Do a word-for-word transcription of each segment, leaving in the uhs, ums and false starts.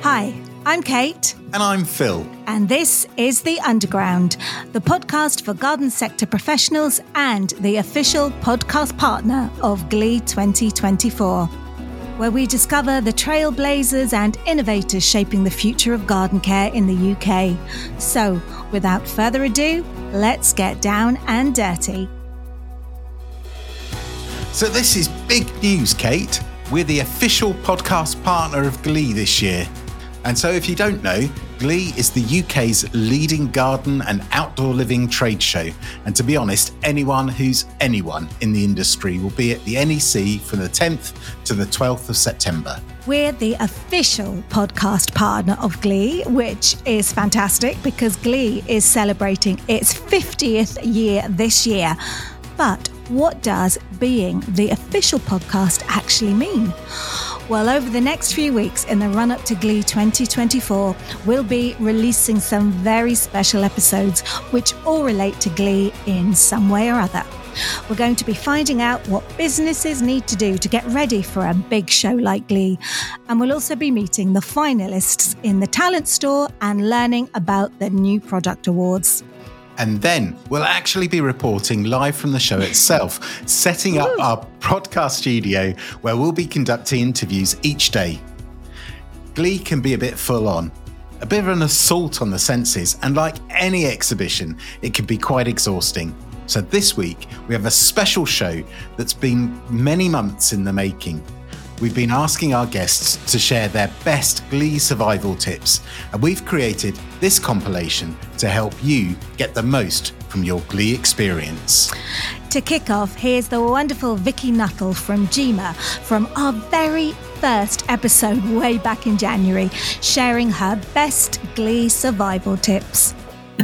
Hi, I'm Kate. And I'm Phil. And this is The Underground, the podcast for garden sector professionals and the official podcast partner of Glee twenty twenty-four, where we discover the trailblazers and innovators shaping the future of garden care in the U K. So, without further ado, let's get down and dirty. So this is big news, Kate. We're the official podcast partner of Glee this year. And so if you don't know, Glee is the U K's leading garden and outdoor living trade show. And to be honest, anyone who's anyone in the industry will be at the N E C from the tenth to the twelfth of September. We're the official podcast partner of Glee, which is fantastic because Glee is celebrating its fiftieth year this year. But what does being the official podcast actually mean? Well, over the next few weeks in the run-up to Glee twenty twenty-four, we'll be releasing some very special episodes which all relate to Glee in some way or other. We're going to be finding out what businesses need to do to get ready for a big show like Glee. And we'll also be meeting the finalists in the talent store and learning about the new product awards. And then we'll actually be reporting live from the show itself, setting up our podcast studio where we'll be conducting interviews each day. Glee can be a bit full on, a bit of an assault on the senses, and like any exhibition, it can be quite exhausting. So this week, we have a special show that's been many months in the making. We've been asking our guests to share their best Glee survival tips, and we've created this compilation to help you get the most from your Glee experience. To kick off, here's the wonderful Vicky Nuttall from Gema from our very first episode way back in January, sharing her best Glee survival tips.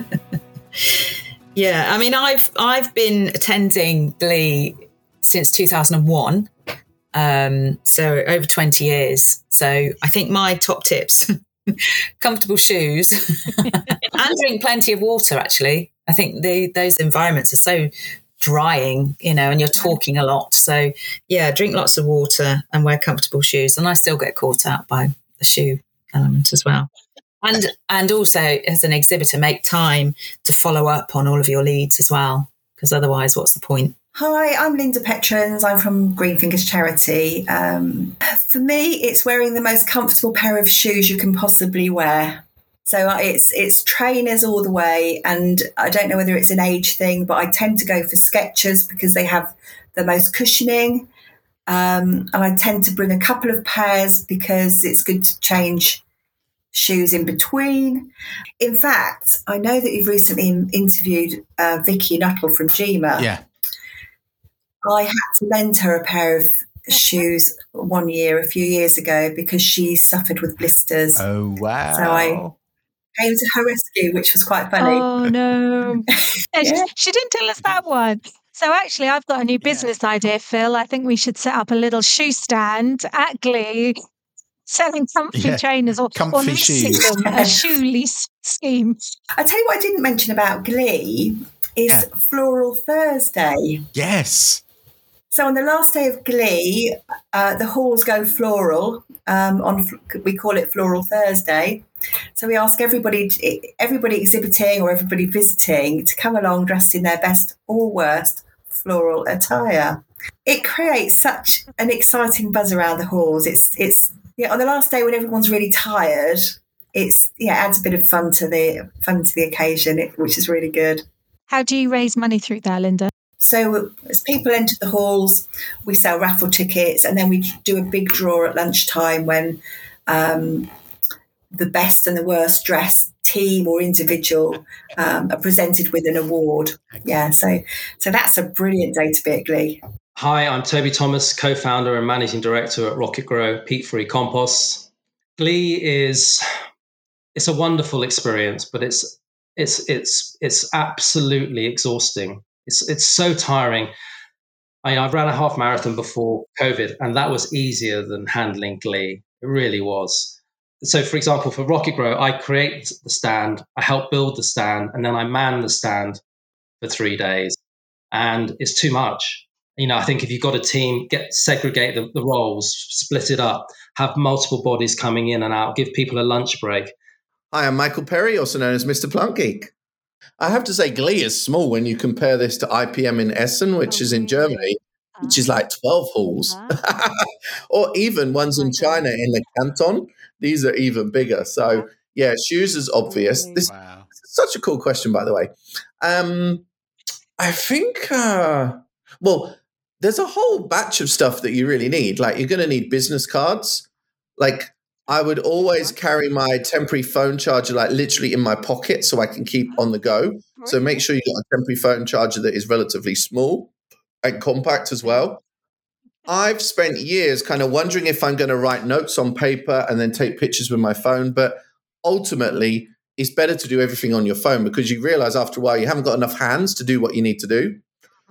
Yeah, I mean, I've I've been attending Glee since two thousand one. Um, so over twenty years. So I think my top tips, comfortable shoes and drink plenty of water, actually. I think the, those environments are so drying, you know, and you're talking a lot. So yeah, drink lots of water and wear comfortable shoes. And I still get caught out by the shoe element as well. And, and also as an exhibitor, make time to follow up on all of your leads as well, because otherwise what's the point? Hi, I'm Linda Petrons. I'm from Green Fingers Charity. Um, for me, it's wearing the most comfortable pair of shoes you can possibly wear. So it's it's trainers all the way. And I don't know whether it's an age thing, but I tend to go for Skechers because they have the most cushioning. Um, and I tend to bring a couple of pairs because it's good to change shoes in between. In fact, I know that you've recently interviewed uh, Vicky Nuttall from Gema. Yeah. I had to lend her a pair of shoes one year, a few years ago, because she suffered with blisters. Oh, wow. So I came to her rescue, which was quite funny. Oh, no. yeah. she, she didn't tell us that one. So actually, I've got a new business yeah. idea, Phil. I think we should set up a little shoe stand at Glee, selling comfy yeah. trainers or, comfy or leasing shoes. them, a shoe lease scheme. I tell you what I didn't mention about Glee is yeah. Floral Thursday. Yes. So on the last day of Glee, uh, the halls go floral. Um, on we call it Floral Thursday. So we ask everybody, to, everybody exhibiting or everybody visiting, to come along dressed in their best or worst floral attire. It creates such an exciting buzz around the halls. It's it's yeah. On the last day when everyone's really tired, it's yeah adds a bit of fun to the fun to the occasion, which is really good. How do you raise money through that, Linda? So as people enter the halls, we sell raffle tickets, and then we do a big draw at lunchtime when um, the best and the worst dressed team or individual um, are presented with an award. Yeah, so so that's a brilliant day to be at Glee. Hi, I'm Toby Thomas, co-founder and managing director at Rocket Grow Peat-Free Compost. Glee is it's a wonderful experience, but it's it's it's it's absolutely exhausting. It's it's so tiring. I, I've ran a half marathon before COVID, and that was easier than handling Glee. It really was. So, for example, for Rocket Grow, I create the stand, I help build the stand, and then I man the stand for three days. And it's too much. You know, I think if you've got a team, get segregate the, the roles, split it up, have multiple bodies coming in and out, give people a lunch break. Hi, I'm Michael Perry, also known as Mister Plant Geek. I have to say, Glee is small when you compare this to I P M in Essen, which oh, is in really? Germany, which is like twelve halls, uh-huh. or even ones oh in China God. in the Canton. These are even bigger. So, yeah, shoes is obvious. Really? This wow. is such a cool question, by the way. Um, I think, uh, well, there's a whole batch of stuff that you really need. Like, you're going to need business cards. Like, I would always carry my temporary phone charger, like literally in my pocket, so I can keep on the go. So make sure you got a temporary phone charger that is relatively small and compact as well. I've spent years kind of wondering if I'm going to write notes on paper and then take pictures with my phone. But ultimately, it's better to do everything on your phone because you realize after a while you haven't got enough hands to do what you need to do.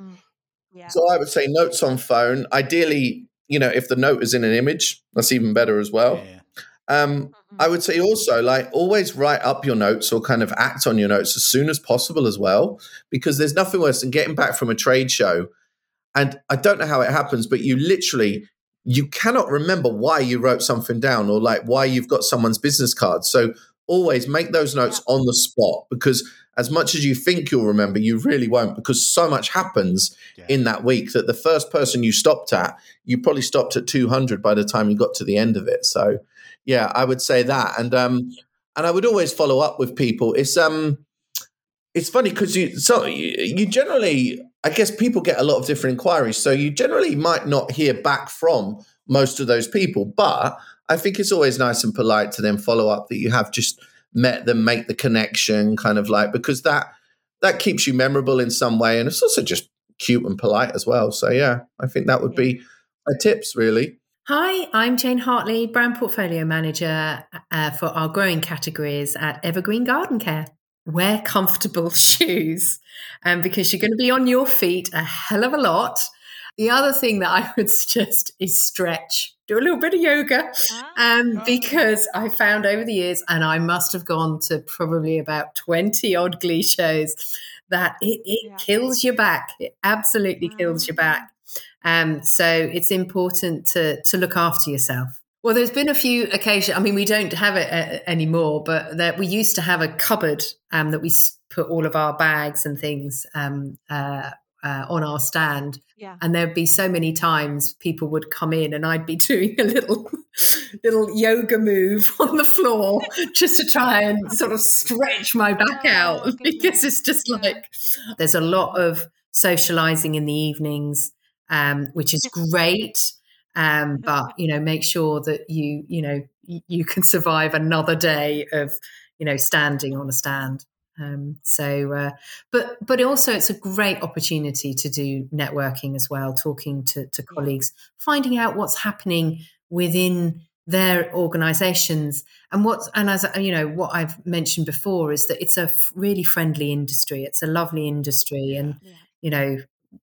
Yeah. So I would say notes on phone. Ideally, you know, if the note is in an image, that's even better as well. Yeah. Um, mm-hmm. I would say also, like, always write up your notes or kind of act on your notes as soon as possible as well, because there's nothing worse than getting back from a trade show. And I don't know how it happens, but you literally, you cannot remember why you wrote something down or like why you've got someone's business card. So always make those notes yeah. on the spot, because as much as you think you'll remember, you really won't, because so much happens yeah. in that week that the first person you stopped at, you probably stopped at two hundred by the time you got to the end of it. So yeah, I would say that. And um, and I would always follow up with people. It's um, it's funny because you so you, you generally, I guess people get a lot of different inquiries. So you generally might not hear back from most of those people, but I think it's always nice and polite to then follow up that you have just met them, make the connection, kind of like, because that that keeps you memorable in some way, and it's also just cute and polite as well. So yeah, I think that would be my tips, really. Hi, I'm Jane Hartley, Brand Portfolio Manager uh, for our growing categories at Evergreen Garden Care. Wear comfortable shoes um, because you're going to be on your feet a hell of a lot. The other thing that I would suggest is stretch. Do a little bit of yoga um, because I found over the years, and I must have gone to probably about twenty odd Glee shows, that it, it yeah. kills your back. It absolutely kills your back. Um, so it's important to to look after yourself. Well, there's been a few occasions. I mean, we don't have it uh, anymore, but that we used to have a cupboard um, that we put all of our bags and things um, uh, uh, on our stand. Yeah. And there'd be so many times people would come in and I'd be doing a little little yoga move on the floor just to try and sort of stretch my back oh, out goodness. Because it's just yeah. like there's a lot of socializing in the evenings, um, which is great. Um, but, you know, make sure that you, you know, you can survive another day of, you know, standing on a stand. Um, so, uh, but, but also it's a great opportunity to do networking as well, talking to, to colleagues, finding out what's happening within their organizations. And what, and as you know, what I've mentioned before is that it's a f- really friendly industry. It's a lovely industry. And, yeah. you know,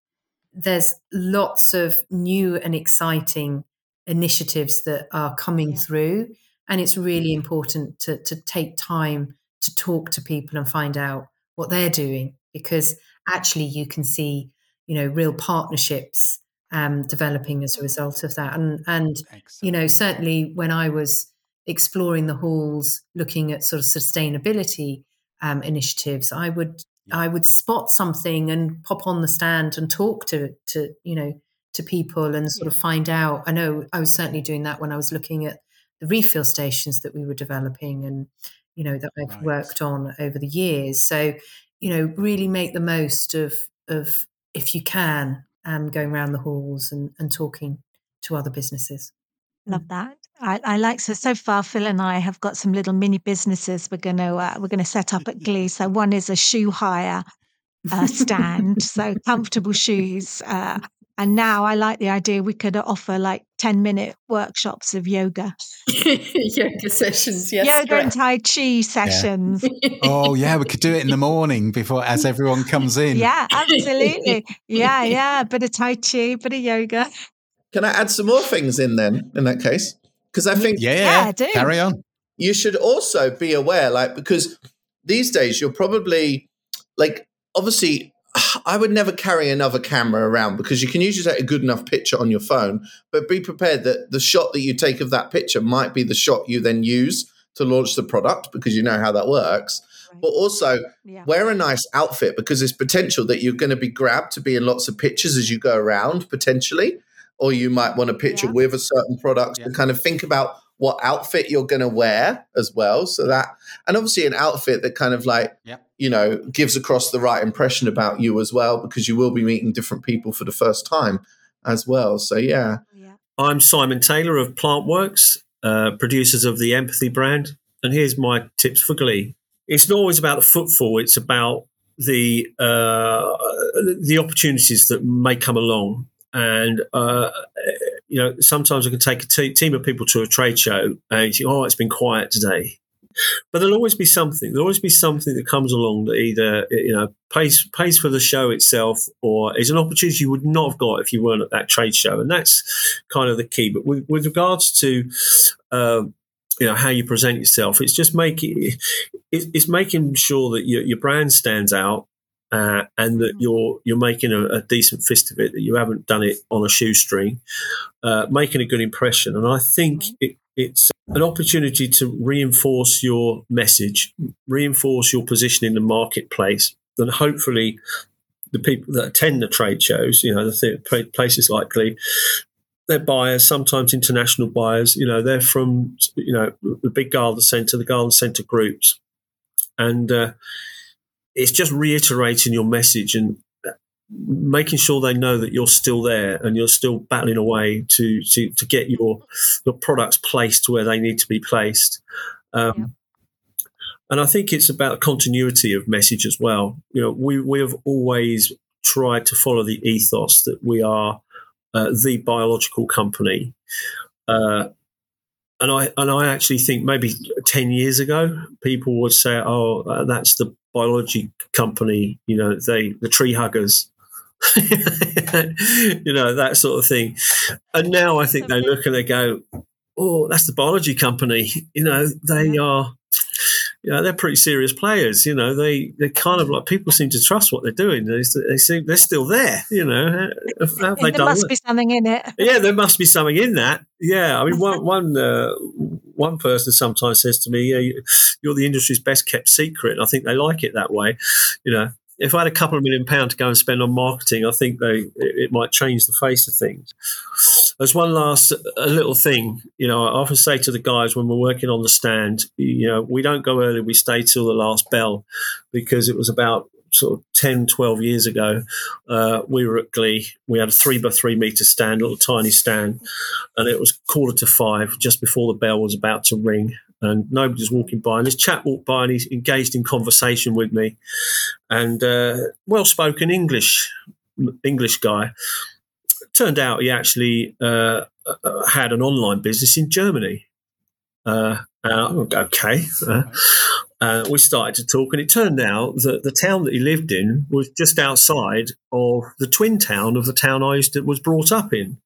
there's lots of new and exciting initiatives that are coming yeah. through. And it's really important to, to take time to talk to people and find out what they're doing, because actually you can see, you know, real partnerships um, developing as a result of that. And, and you know, certainly when I was exploring the halls, looking at sort of sustainability um, initiatives, I would yeah. I would spot something and pop on the stand and talk to, to you know, to people and sort yeah. of find out. I know I was certainly doing that when I was looking at the refill stations that we were developing and, you know, that I've right. worked on over the years. So, you know, really make the most of, of if you can, um, going around the halls and, and talking to other businesses. Love that. I, I like so so far. Phil and I have got some little mini businesses we're going to uh, we're going to set up at Glee. So one is a shoe hire uh, stand, so comfortable shoes. Uh, and now I like the idea we could offer like ten minute workshops of yoga, yoga sessions. Yes, yoga correct. and Tai Chi sessions. Yeah. Oh yeah, we could do it in the morning before as everyone comes in. Yeah, absolutely. Yeah, yeah. Bit of Tai Chi, bit of yoga. Can I add some more things in then, in that case? Because I think... Yeah, yeah, do. Carry on. You should also be aware, like, because these days you're probably, like, obviously, I would never carry another camera around because you can usually take a good enough picture on your phone, but be prepared that the shot that you take of that picture might be the shot you then use to launch the product because you know how that works. Right. But also yeah. wear a nice outfit because there's potential that you're going to be grabbed to be in lots of pictures as you go around potentially, or you might want a picture yeah. with a certain product yeah. to kind of think about what outfit you're going to wear as well. So that, and obviously an outfit that kind of like, yeah. you know, gives across the right impression about you as well, because you will be meeting different people for the first time as well. So, yeah. yeah. I'm Simon Taylor of Plantworks, uh, producers of the Empathy brand. And here's my tips for Glee. It's not always about the footfall. It's about the, uh, the opportunities that may come along. And, uh, you know, sometimes I can take a t- team of people to a trade show and you think, oh, it's been quiet today. But there'll always be something. There'll always be something that comes along that either, you know, pays pays for the show itself or is an opportunity you would not have got if you weren't at that trade show. And that's kind of the key. But with, with regards to, um, you know, how you present yourself, it's just making, it, it's making sure that your, your brand stands out. Uh, and that you're you're making a, a decent fist of it, that you haven't done it on a shoestring, uh, making a good impression. And I think it, it's an opportunity to reinforce your message, reinforce your position in the marketplace, and hopefully the people that attend the trade shows, you know, the th- places like Glee, they're buyers, sometimes international buyers. You know, they're from, you know, the big garden centre, the garden centre groups, and uh, it's just reiterating your message and making sure they know that you're still there and you're still battling away to to, to get your your products placed where they need to be placed. Um, yep. And I think it's about continuity of message as well. You know, we we have always tried to follow the ethos that we are uh, the biological company. Uh, and I and I actually think maybe ten years ago, people would say, "Oh, uh, that's the biology company." You know, they the tree huggers. You know, that sort of thing. And now I think they look and they go, "Oh, that's the biology company." You know, they are. You know, they're pretty serious players. You know, they they kind of like people seem to trust what they're doing. They, they seem they're still there. You know, have they there done must it? be something in it. Yeah, there must be something in that. Yeah, I mean, one one uh, one person sometimes says to me, yeah, "You're the industry's best kept secret." And I think they like it that way. You know, if I had a couple of million pounds to go and spend on marketing, I think they it, it might change the face of things. There's one last a little thing, you know, I often say to the guys when we're working on the stand, you know, we don't go early, we stay till the last bell, because it was about sort of ten, twelve years ago. Uh, we were at Glee. We had a three by three metre stand, a little tiny stand, and it was quarter to five, just before the bell was about to ring. And nobody was walking by. And this chap walked by and he's engaged in conversation with me. And uh, well-spoken English English guy. Turned out he actually uh, had an online business in Germany. Uh, uh, okay. Uh, uh, we started to talk, and it turned out that the town that he lived in was just outside of the twin town of the town I used to, was brought up in.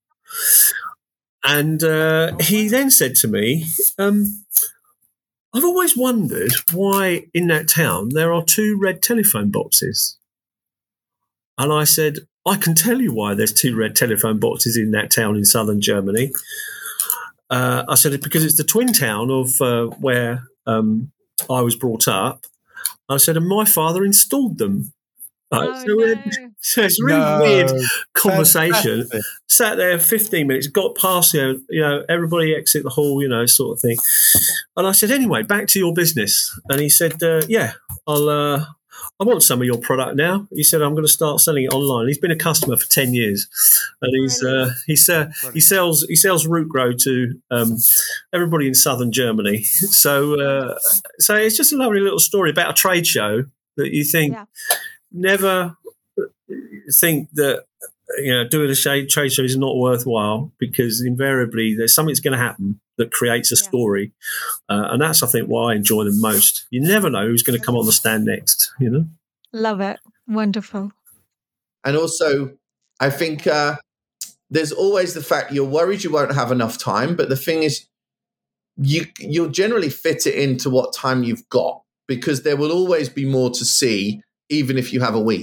And uh, he then said to me, um, I've always wondered why in that town there are two red telephone boxes. And I said, I can tell you why there's two red telephone boxes in that town in southern Germany. Uh, I said, because it's the twin town of uh, where um, I was brought up. I said, and my father installed them. Right, oh, so, no. had, so it's a really no. weird conversation. Fantastic. Sat there fifteen minutes, got past, you know, you know, everybody exit the hall, you know, sort of thing. And I said, anyway, back to your business. And he said, uh, yeah, I'll, uh, I want some of your product now. He said, I'm going to start selling it online. He's been a customer for ten years, and he's uh, he's uh, he sells he sells root grow to um, everybody in southern Germany. So uh, so it's just a lovely little story about a trade show that you think. Yeah. Never think that, you know, doing a trade show is not worthwhile, because invariably there's something's going to happen that creates a yeah. story, uh, and that's I think why I enjoy them most. You never know who's going to come on the stand next. You know, love it, wonderful. And also, I think uh, there's always the fact you're worried you won't have enough time, but the thing is, you you'll generally fit it into what time you've got, because there will always be more to see. Even if you have a week,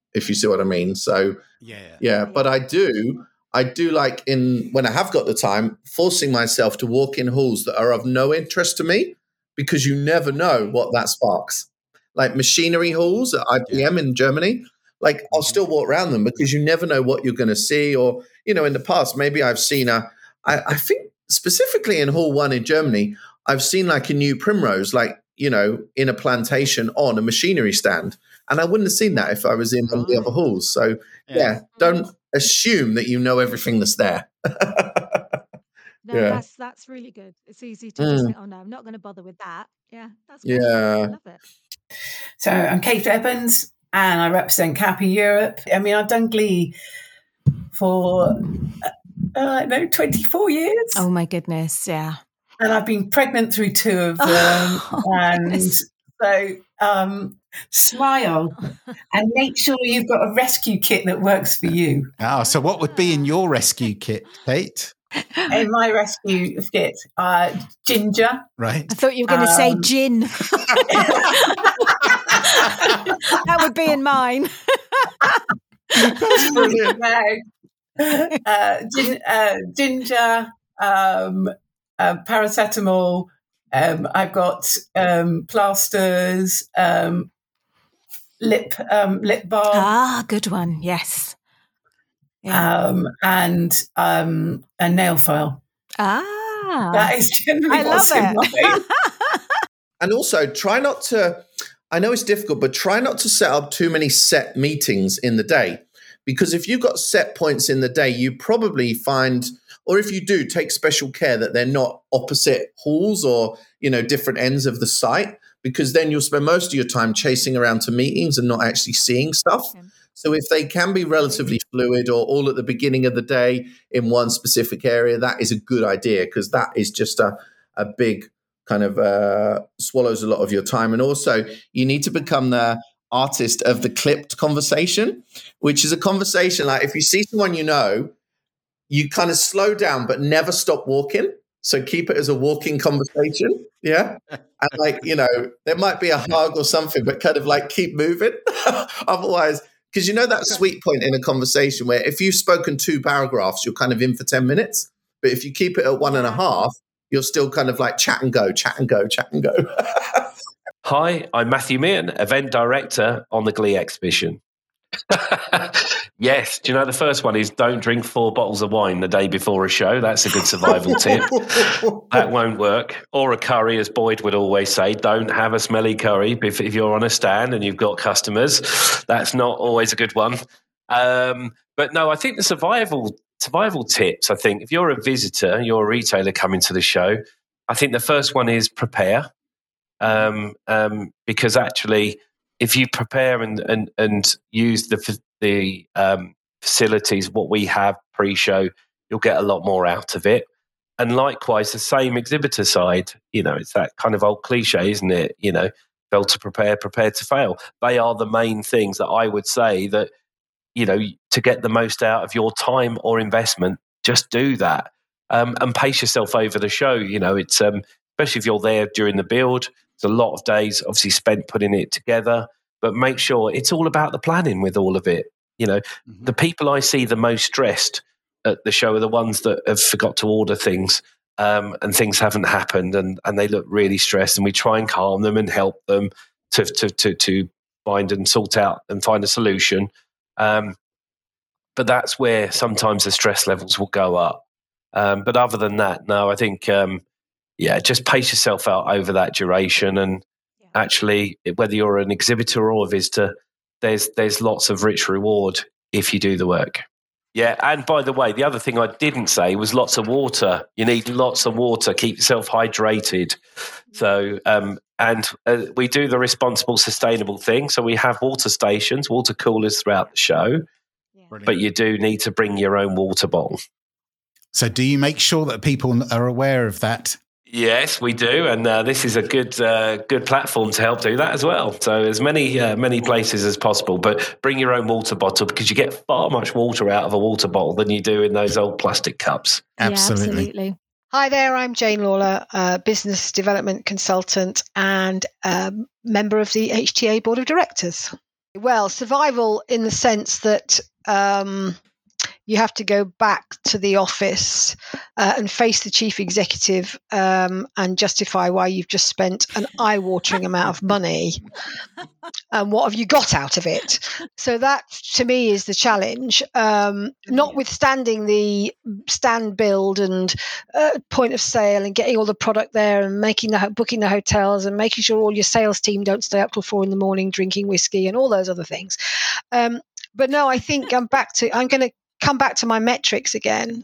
if you see what I mean. So, Yeah. yeah, but I do, I do like in when I have got the time, forcing myself to walk in halls that are of no interest to me, because you never know what that sparks. Like machinery halls at I P M in Germany, like I'll still walk around them because you never know what you're going to see. Or, you know, in the past, maybe I've seen a, I, I think specifically in Hall One in Germany, I've seen like a new primrose, like, you know, in a plantation on a machinery stand. And I wouldn't have seen that if I was in one of the other halls. So, yeah, yeah don't assume that you know everything that's there. No, yeah. that's that's really good. It's easy to just Mm. think, oh no, I'm not going to bother with that. Yeah, that's Yeah. great. I love it. So I'm Kate Evans and I represent Cappy Europe. I mean, I've done Glee for, uh, I don't know, twenty-four years. Oh my goodness, yeah. And I've been pregnant through two of them. Oh, and goodness. so um, smile and make sure you've got a rescue kit that works for you. Oh, so what would be in your rescue kit, Kate? In my rescue kit, uh, ginger. Right. I thought you were going to say Um, gin. That would be in mine. That's brilliant. uh, gin, uh, ginger, um, uh, paracetamol. Um, I've got um, plasters, um, lip um, lip balm, Ah, good one. Yes. Yeah. um, and um, a nail file. ah. That is generally I what's love in mine. it. And also try not to, I know it's difficult, but try not to set up too many set meetings in the day. Because if you've got set points in the day, you probably find, or if you do, take special care that they're not opposite halls or, you know, different ends of the site, because then you'll spend most of your time chasing around to meetings and not actually seeing stuff. Okay. So if they can be relatively fluid or all at the beginning of the day in one specific area, that is a good idea, because that is just a, a big kind of uh, swallows a lot of your time. And also you need to become the artist of the clipped conversation, which is a conversation like if you see someone you know, you kind of slow down but never stop walking. So keep it as a walking conversation. Yeah. And like, you know, there might be a hug or something, but kind of like keep moving. Otherwise, because you know that sweet point in a conversation where if you've spoken two paragraphs, you're kind of in for ten minutes. But if you keep it at one and a half, you're still kind of like chat and go, chat and go, chat and go. Hi, I'm Matthew Meehan, event director on the Glee exhibition. Yes, do you know the first one is don't drink four bottles of wine the day before a show. That's a good survival tip. That won't work. Or a curry, as Boyd would always say, don't have a smelly curry if, if you're on a stand and you've got customers. That's not always a good one. Um, but no, I think the survival survival tips, I think if you're a visitor, you're a retailer coming to the show, I think the first one is prepare. Um, um, because actually, if you prepare and and, and use the the um, facilities, what we have pre-show, you'll get a lot more out of it. And likewise, the same exhibitor side, you know, it's that kind of old cliche, isn't it? You know, fail to prepare, prepared to fail. They are the main things that I would say that, you know, to get the most out of your time or investment, just do that. Um, and pace yourself over the show. You know, it's um, especially if you're there during the build, it's a lot of days obviously spent putting it together, but make sure it's all about the planning with all of it. You know, mm-hmm. The people I see the most stressed at the show are the ones that have forgot to order things um, and things haven't happened and, and they look really stressed, and we try and calm them and help them to to to, to find and sort out and find a solution. Um, but that's where sometimes the stress levels will go up. Um, but other than that, no, I think, um, yeah, just pace yourself out over that duration. And yeah. Actually, whether you're an exhibitor or a visitor, there's there's lots of rich reward if you do the work. Yeah, and by the way, the other thing I didn't say was lots of water. You need lots of water. Keep yourself hydrated. So, um, and uh, we do the responsible, sustainable thing. So we have water stations, water coolers throughout the show, yeah. But you do need to bring your own water bottle. So do you make sure that people are aware of that? Yes, we do, and uh, this is a good uh, good platform to help do that as well. So as many uh, many places as possible, but bring your own water bottle because you get far much water out of a water bottle than you do in those old plastic cups. Absolutely. Yeah, absolutely. Hi there, I'm Jane Lawler, uh, business development consultant and um, member of the H T A Board of Directors. Well, survival in the sense that um, you have to go back to the office uh, and face the chief executive um, and justify why you've just spent an eye-watering amount of money. And what have you got out of it? So that, to me, is the challenge. Um, notwithstanding the stand build and uh, point of sale and getting all the product there and making the booking the hotels and making sure all your sales team don't stay up till four in the morning drinking whiskey and all those other things. Um, but no, I think I'm back to. I'm going to come back to my metrics again,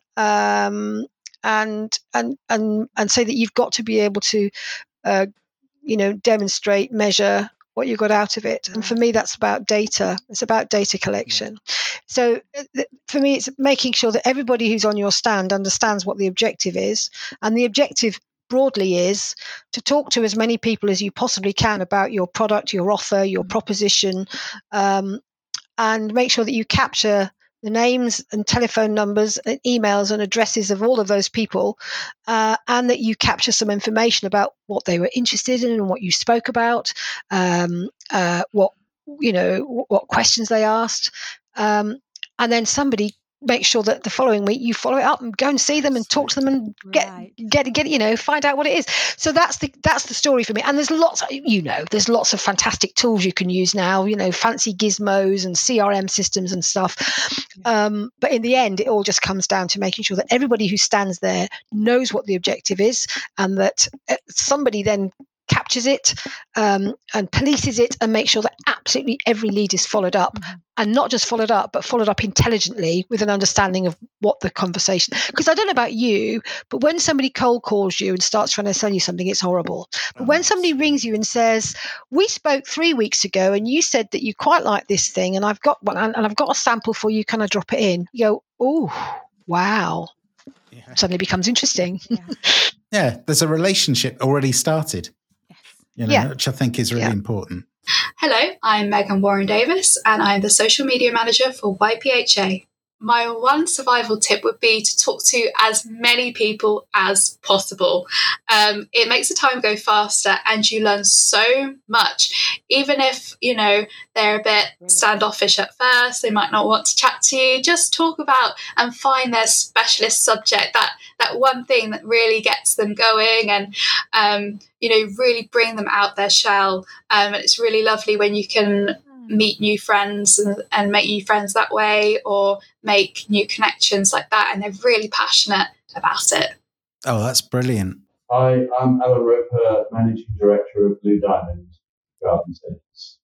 um, and and and and say that you've got to be able to, uh, you know, demonstrate, measure what you got out of it. And for me, that's about data. It's about data collection. So th- for me, it's making sure that everybody who's on your stand understands what the objective is. And the objective broadly is to talk to as many people as you possibly can about your product, your offer, your proposition, um, and make sure that you capture the names and telephone numbers and emails and addresses of all of those people, uh, and that you capture some information about what they were interested in and what you spoke about, um, uh, what, you know, what questions they asked. Um, and then somebody make sure that the following week you follow it up and go and see them and talk to them and get, right. get, get, you know, find out what it is. So that's the, that's the story for me. And there's lots, you know, there's lots of fantastic tools you can use now, you know, fancy gizmos and C R M systems and stuff. Um, but in the end, it all just comes down to making sure that everybody who stands there knows what the objective is and that somebody then captures it um, and polices it and makes sure that absolutely every lead is followed up, mm-hmm. and not just followed up, but followed up intelligently with an understanding of what the conversation. Because I don't know about you, but when somebody cold calls you and starts trying to sell you something, it's horrible. But oh, when somebody rings you and says, "We spoke three weeks ago, and you said that you quite like this thing, and I've got one, and I've got a sample for you. Can I drop it in?" You go, "Oh, wow!" Yeah. Suddenly becomes interesting. Yeah. Yeah, there's a relationship already started. You know, yeah. which I think is really yeah. important. Hello, I'm Megan Warren Davis, and I'm the social media manager for Y P H A. My one survival tip would be to talk to as many people as possible. Um, it makes the time go faster and you learn so much. Even if, you know, they're a bit standoffish at first, they might not want to chat to you, just talk about and find their specialist subject, that, that one thing that really gets them going and, um, you know, really bring them out their shell. Um, and it's really lovely when you can meet new friends and, and make new friends that way, or make new connections like that, and they're really passionate about it. Oh, that's brilliant. Hi, I'm Alan Roper, Managing Director of Blue Diamond Garden Centres.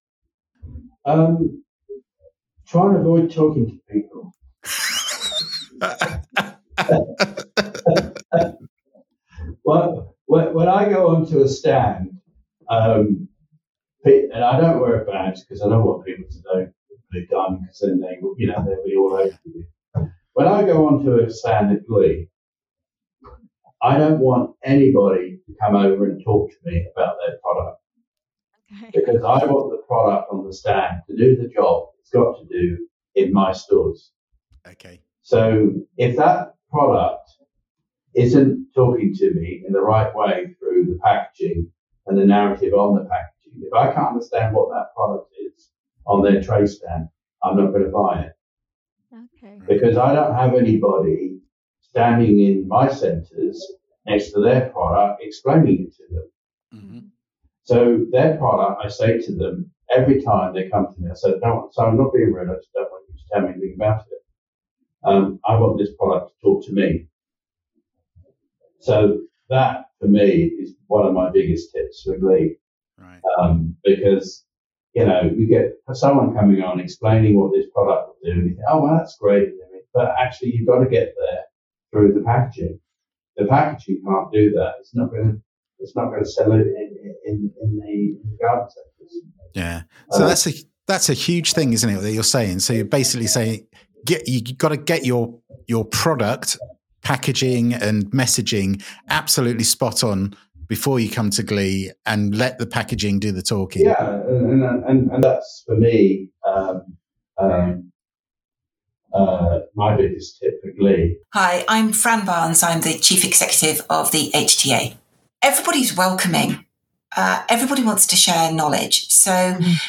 Um, try and avoid talking to people. Well, when, when I go onto a stand, um, and I don't wear a badge because I don't want people to know Blue Diamond, because then they, you know, they'll be all over you. When I go onto a stand at Glee, I don't want anybody to come over and talk to me about their product, okay. because I want the product on the stand to do the job it's got to do in my stores. Okay. So if that product isn't talking to me in the right way through the packaging and the narrative on the packaging, if I can't understand what that product is on their tray stand, I'm not going to buy it. Okay. Because I don't have anybody standing in my centres next to their product explaining it to them. Mm-hmm. So their product, I say to them every time they come to me, I say, no, so I'm not being rude, I just don't want you to tell me anything about it. Um, I want this product to talk to me. So that, for me, is one of my biggest tips for Glee. Right. Um, because, you know, you get someone coming on explaining what this product will do, and you think, oh, well, that's great. But actually, you've got to get there through the packaging. The packaging can't do that. It's not going to. It's not going to sell it in, in, in, the, in the garden sectors. Yeah. So uh, that's a that's a huge thing, isn't it? That you're saying. So you're basically saying, get you got to get your your product packaging and messaging absolutely spot on before you come to Glee, and let the packaging do the talking. Yeah, and and, and that's for me um, um, uh, my biggest tip for Glee. Hi, I'm Fran Barnes. I'm the Chief Executive of the H T A. Everybody's welcoming. Uh, everybody wants to share knowledge. So mm-hmm.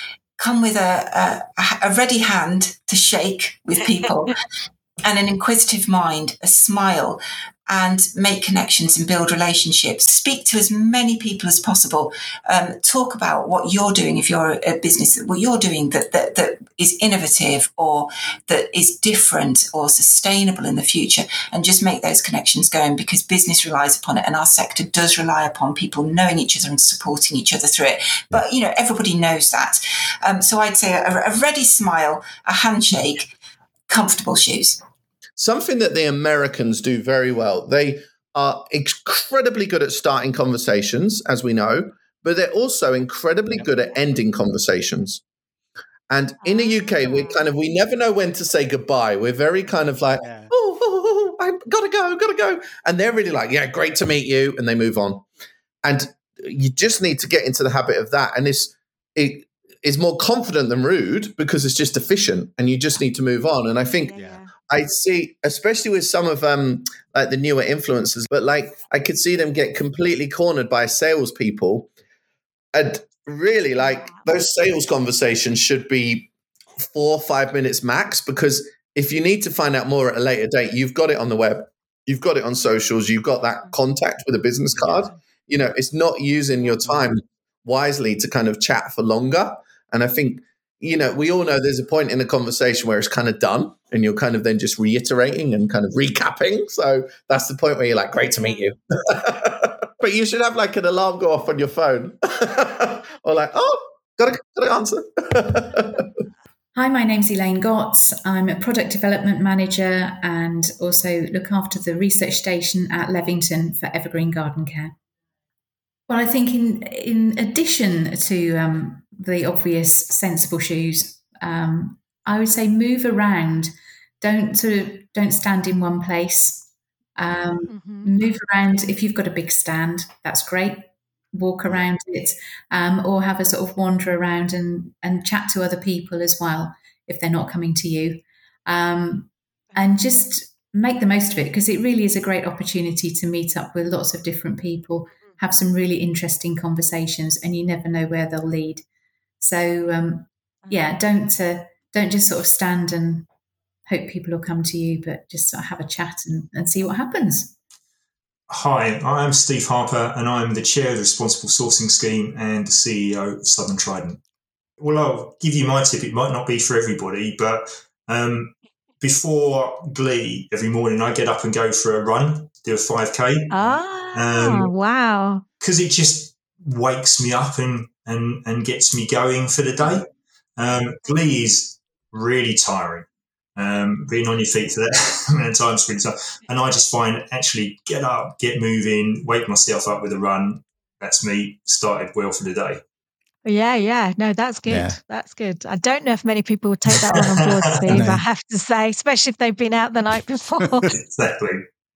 come with a, a, a ready hand to shake with people and an inquisitive mind, a smile, and make connections and build relationships. Speak to as many people as possible. Um, talk about what you're doing if you're a business, what you're doing that, that, that is innovative or that is different or sustainable in the future, and just make those connections going, because business relies upon it, and our sector does rely upon people knowing each other and supporting each other through it. But, you know, everybody knows that. Um, so I'd say a, a ready smile, a handshake, comfortable shoes. Something that the Americans do very well. They are incredibly good at starting conversations, as we know, but they're also incredibly good at ending conversations. And in the U K, we kind of, we never know when to say goodbye. We're very kind of like, oh, oh, oh, oh, I've got to go, got to go. And they're really like, yeah, great to meet you. And they move on. And you just need to get into the habit of that. And it's, it is more confident than rude, because it's just efficient and you just need to move on. And I think yeah. I see, especially with some of um like the newer influencers, but like I could see them get completely cornered by salespeople. And really, like, those sales conversations should be four or five minutes max, because if you need to find out more at a later date, you've got it on the web, you've got it on socials, you've got that contact with a business card. You know, it's not using your time wisely to kind of chat for longer. And I think, you know, we all know there's a point in a conversation where it's kind of done and you're kind of then just reiterating and kind of recapping. So that's the point where you're like, great to meet you. But you should have like an alarm go off on your phone or like, oh, got to, got to answer. Hi, my name's Elaine Gotts. I'm a product development manager and also look after the research station at Levington for Evergreen Garden Care. Well, I think in in addition to um, the obvious sensible shoes, um, I would say move around. Don't sort of don't stand in one place. Um, mm-hmm. Move around. If you've got a big stand, that's great. Walk around it, um, or have a sort of wander around and, and chat to other people as well if they're not coming to you. Um, and just make the most of it, because it really is a great opportunity to meet up with lots of different people, have some really interesting conversations, and you never know where they'll lead. So, um, yeah, don't uh, don't just sort of stand and hope people will come to you, but just sort of have a chat and, and see what happens. Hi, I'm Steve Harper, and I'm the chair of the Responsible Sourcing Scheme and the C E O of Southern Trident. Well, I'll give you my tip. It might not be for everybody, but um, before Glee, every morning I get up and go for a run, do a five K. Ah, um, wow. Because it just wakes me up and, and, and gets me going for the day. Um, Glee is really tiring. Um, being on your feet for that amount of time, screen time, and I just find actually get up, get moving, wake myself up with a run. That's me started well for the day. Yeah, yeah, no, that's good. Yeah. That's good. I don't know if many people would take that one on board, Steve. No. I have to say, especially if they've been out the night before. Exactly.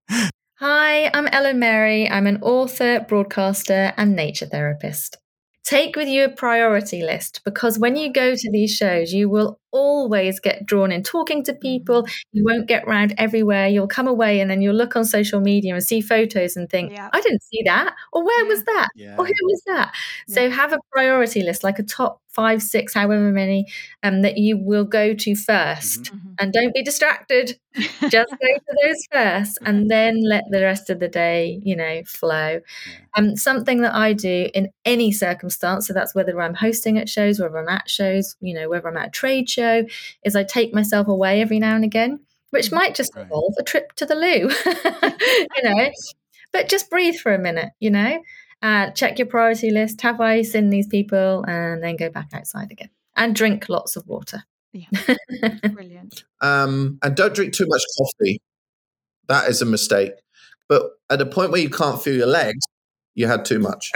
Hi, I'm Ellen Mary. I'm an author, broadcaster, and nature therapist. Take with you a priority list, because when you go to these shows, you will always get drawn in talking to people. You won't get round everywhere. You'll come away and then you'll look on social media and see photos and think, yeah. I didn't see that. Or where yeah. was that? Yeah. Or who was that? Yeah. So have a priority list, like a top five, six, however many um, that you will go to first. Mm-hmm. And don't be distracted. Just go to those first and then let the rest of the day, you know, flow. Um, something that I do in any circumstance, so that's whether I'm hosting at shows, whether I'm at shows, you know, whether I'm at a trade show, is I take myself away every now and again, which might just right. involve a trip to the loo, you know, but just breathe for a minute, you know, uh, check your priority list, have I seen these people, and then go back outside again and drink lots of water. Yeah, brilliant. Um, and don't drink too much coffee. That is a mistake. But at a point where you can't feel your legs, you had too much.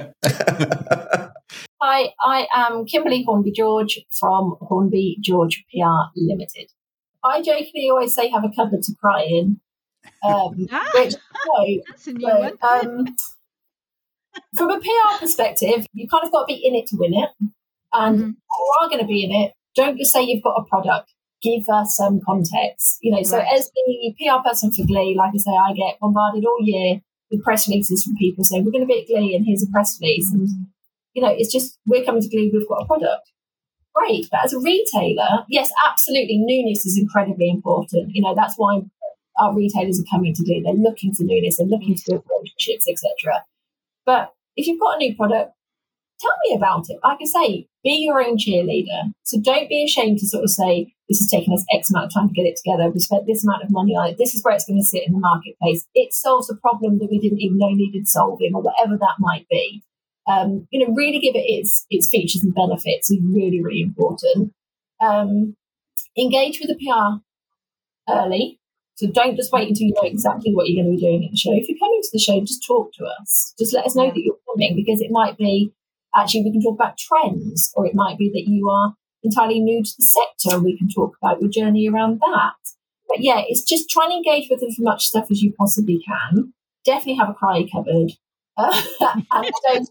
Hi, I am Kimberly Hornby George from Hornby George P R Limited. I jokingly always say have a cupboard to cry in. Um, ah, which, no, that's a new but, one. Um, from a P R perspective, you kind of got to be in it to win it. And mm-hmm. if you are going to be in it, don't just say you've got a product. Give us some context. You know, so right. as the P R person for Glee, like I say, I get bombarded all year with press releases from people saying, we're going to be at Glee and here's a press release. And, you know, it's just, we're coming to Glee, we've got a product. great. But as a retailer, yes, absolutely, newness is incredibly important. You know, that's why our retailers are coming to do. They're looking for newness, they're looking to build relationships, et cetera. But if you've got a new product, tell me about it. Like I say, be your own cheerleader. So don't be ashamed to sort of say, this has taken us X amount of time to get it together. We spent this amount of money on it. This is where it's going to sit in the marketplace. It solves a problem that we didn't even know needed solving, or whatever that might be. Um, you know, really give it its its features and benefits is really, really important. Um, engage with the P R early. So don't just wait until you know exactly what you're going to be doing at the show. If you're coming to the show, just talk to us. Just let us know that you're coming, because it might be, actually, we can talk about trends, or it might be that you are entirely new to the sector and we can talk about your journey around that. But yeah, it's just trying to engage with as much stuff as you possibly can. Definitely have a cry cupboard. Uh, and don't,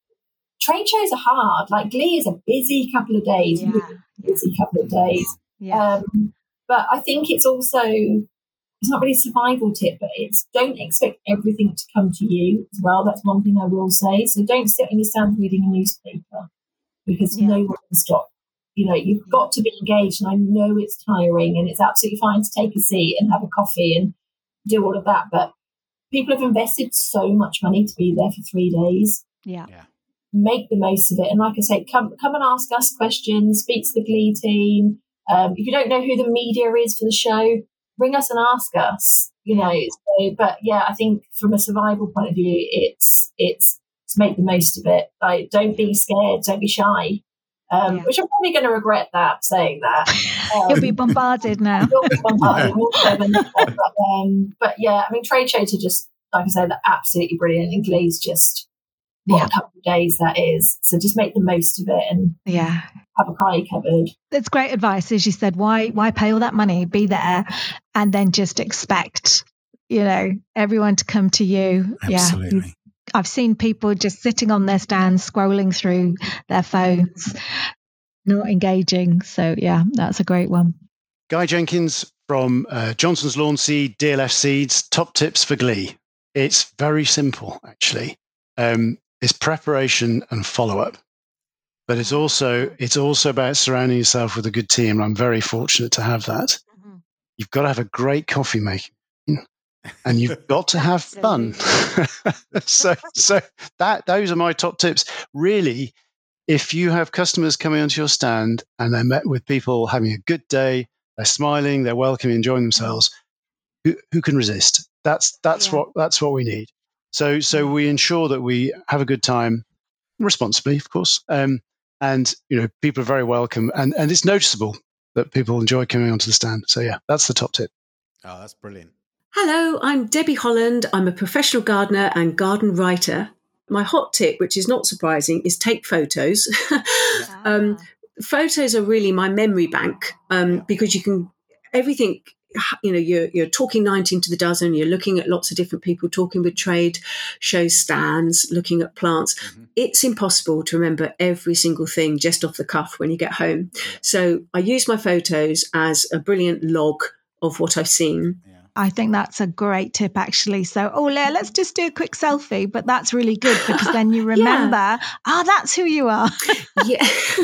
trade shows are hard. Like Glee is a busy couple of days, yeah. really busy couple of days. Yeah. Um, but I think it's also, it's not really a survival tip, but it's don't expect everything to come to you as well. That's one thing I will say. So don't sit on your stand reading a newspaper, because yeah. no one can stop. You know, you've got to be engaged, and I know it's tiring, and it's absolutely fine to take a seat and have a coffee and do all of that. But people have invested so much money to be there for three days. Yeah. yeah. Make the most of it. And like I say, come come and ask us questions, speak to the Glee team. Um, if you don't know who the media is for the show, ring us and ask us, you know. So, but yeah, I think from a survival point of view, it's it's to make the most of it. Like, don't be scared, don't be shy. Um, yeah. Which I'm probably going to regret that saying that. Um, You'll be bombarded now. You'll be bombarded. but, um, but yeah, I mean, trade shows are just, like I said, they're absolutely brilliant. And Glee's just what yeah. a couple of days that is. So just make the most of it and yeah. have a cry cupboard. That's great advice. As you said, why why pay all that money? Be there and then just expect, you know, everyone to come to you. Absolutely. Yeah. I've seen people just sitting on their stands, scrolling through their phones, not engaging. So, yeah, that's a great one. Guy Jenkins from uh, Johnson's Lawn Seed, D L F Seeds, top tips for Glee. It's very simple, actually. Um, it's preparation and follow-up. But it's also it's also about surrounding yourself with a good team. I'm very fortunate to have that. Mm-hmm. You've got to have a great coffee making. And you've got to have fun. so, so that those are my top tips. Really, if you have customers coming onto your stand and they're met with people having a good day, they're smiling, they're welcoming, enjoying themselves, who, who can resist? That's that's yeah. what that's what we need. So, so we ensure that we have a good time, responsibly, of course, um, and you know, people are very welcome, and and it's noticeable that people enjoy coming onto the stand. So, yeah, that's the top tip. Oh, that's brilliant. Hello, I'm Debbie Holland. I'm a professional gardener and garden writer. My hot tip, which is not surprising, is take photos. Yeah. um, photos are really my memory bank um, yeah. because you can, everything, you know, you're, you're talking nineteen to the dozen, you're looking at lots of different people, talking with trade show stands, looking at plants. Mm-hmm. It's impossible to remember every single thing just off the cuff when you get home. Yeah. So I use my photos as a brilliant log of what I've seen. Yeah. I think that's a great tip, actually. So, oh, Leah, let's just do a quick selfie. But that's really good because then you remember, ah, yeah. oh, that's who you are. Yeah.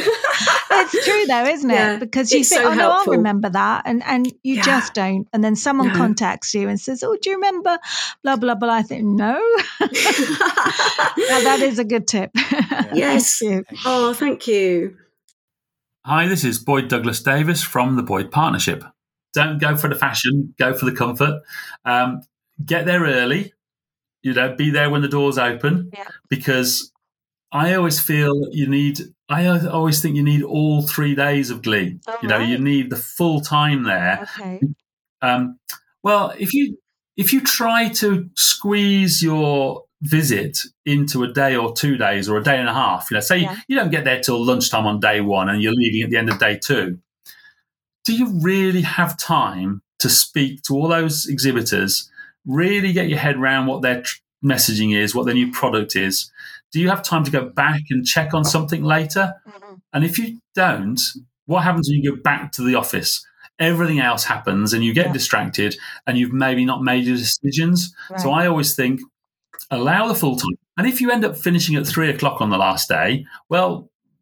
It's true, though, isn't it? Yeah. Because you it's think, so oh, no, helpful. I'll remember that. And and you yeah. just don't. And then someone no. contacts you and says, oh, do you remember blah, blah, blah. I think, no. Now, that is a good tip. Yes. Thank oh, thank you. Hi, this is Boyd Douglas Davis from the Boyd Partnership. Don't go for the fashion, go for the comfort. Um, get there early, you know, be there when the doors open, yeah. because I always feel you need, I always think you need all three days of Glee. All you know, right. you need the full time there. Okay. Um, well, if you, if you try to squeeze your visit into a day or two days or a day and a half, you know, say yeah. you don't get there till lunchtime on day one and you're leaving at the end of day two. Do you really have time to speak to all those exhibitors, really get your head around what their tr- messaging is, what their new product is? Do you have time to go back and check on something later? Mm-hmm. And if you don't, what happens when you go back to the office? Everything else happens and you get yeah. distracted and you've maybe not made your decisions. Right. So I always think, allow the full time. And if you end up finishing at three o'clock on the last day, well,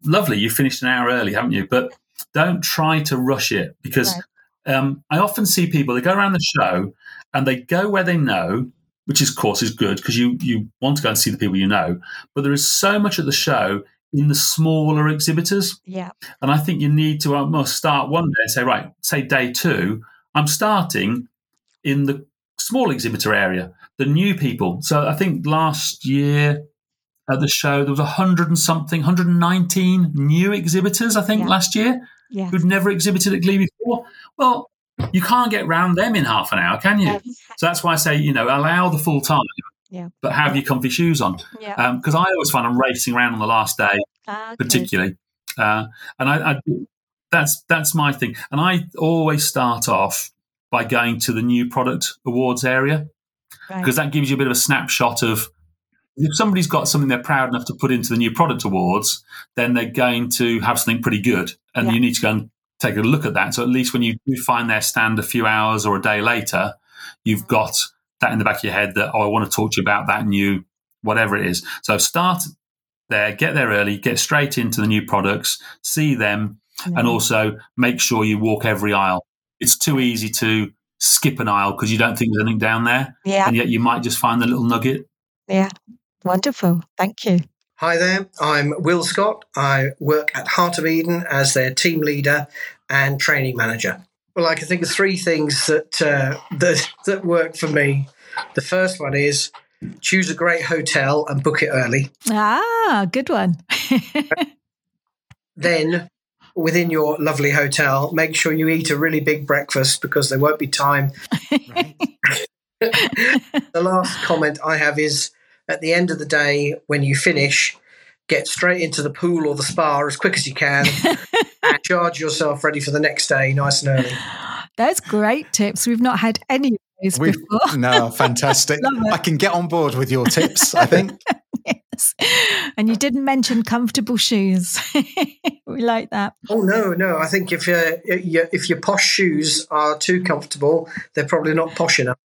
lovely. You finished an hour early, haven't you? But don't try to rush it, because right. um, I often see people, they go around the show and they go where they know, which is, of course, is good, because you, you want to go and see the people you know. But there is so much at the show in the smaller exhibitors. Yeah. And I think you need to almost start one day and say, right, say day two, I'm starting in the small exhibitor area, the new people. So I think last year at the show, there was a hundred and something, one hundred nineteen new exhibitors, I think, yeah. last year, yeah. who'd never exhibited at Glee before. Well, you can't get round them in half an hour, can you? Yeah. So that's why I say, you know, allow the full time, yeah. but have your comfy shoes on. Because yeah. um, I always find I'm racing around on the last day, ah, okay. particularly. Uh, and I, I, that's that's my thing. And I always start off by going to the new product awards area, because right. that gives you a bit of a snapshot of, if somebody's got something they're proud enough to put into the new product awards, then they're going to have something pretty good. And yeah. you need to go and take a look at that. So at least when you do find their stand a few hours or a day later, you've got that in the back of your head that, oh, I want to talk to you about that new, whatever it is. So start there, get there early, get straight into the new products, see them, mm-hmm. and also make sure you walk every aisle. It's too easy to skip an aisle because you don't think there's anything down there. Yeah. And yet you might just find the little nugget. Yeah. Wonderful. Thank you. Hi there. I'm Will Scott. I work at Heart of Eden as their team leader and training manager. Well, I can think of three things that uh, that that work for me. The first one is choose a great hotel and book it early. Ah, good one. Then, within your lovely hotel, make sure you eat a really big breakfast, because there won't be time. The last comment I have is, at the end of the day, when you finish, get straight into the pool or the spa as quick as you can and charge yourself ready for the next day nice and early. That's great tips. We've not had any of those We've, before. No, fantastic. I can get on board with your tips, I think. Yes. And you didn't mention comfortable shoes. We like that. Oh, no, no. I think if, uh, if your posh shoes are too comfortable, they're probably not posh enough.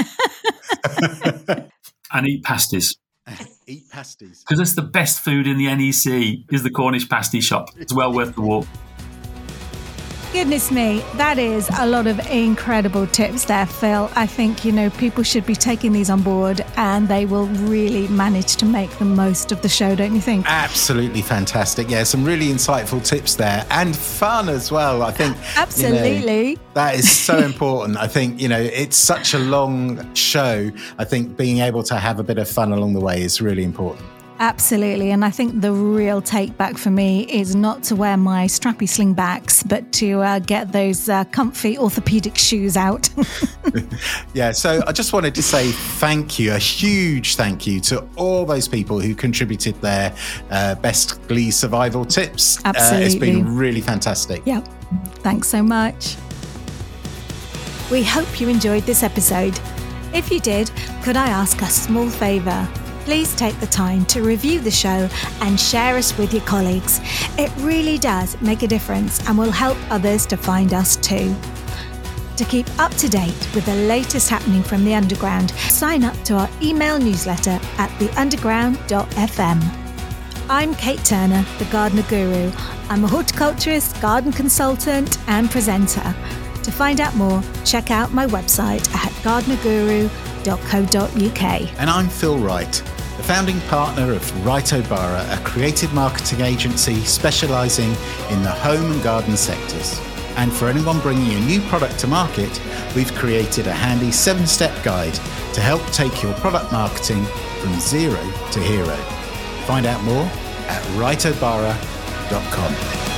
And eat pasties. Eat pasties. Because that's the best food in the N E C, is the Cornish pasty shop. It's well worth the walk. Goodness me, that is a lot of incredible tips there, Phil. I think, you know, people should be taking these on board, and they will really manage to make the most of the show, don't you think? Absolutely fantastic. Yeah, some really insightful tips there, and fun as well. I think absolutely you know, that is so important. I think, you know, it's such a long show. I think being able to have a bit of fun along the way is really important. Absolutely. And I think the real take back for me is not to wear my strappy slingbacks, but to uh, get those uh, comfy orthopedic shoes out. Yeah. So I just wanted to say thank you, a huge thank you to all those people who contributed their uh, best Glee survival tips. Absolutely. Uh, it's been really fantastic. Yeah. Thanks so much. We hope you enjoyed this episode. If you did, could I ask a small favour? Please take the time to review the show and share us with your colleagues. It really does make a difference and will help others to find us too. To keep up to date with the latest happening from the Underground, sign up to our email newsletter at the underground dot f m. I'm Kate Turner, the Gardener Guru. I'm a horticulturist, garden consultant and presenter. To find out more, check out my website at gardener guru dot co dot u k. And I'm Phil Wright, the founding partner of Wright O'Bara, a creative marketing agency specialising in the home and garden sectors. And for anyone bringing a new product to market, we've created a handy seven-step guide to help take your product marketing from zero to hero. Find out more at wright o'bara dot com.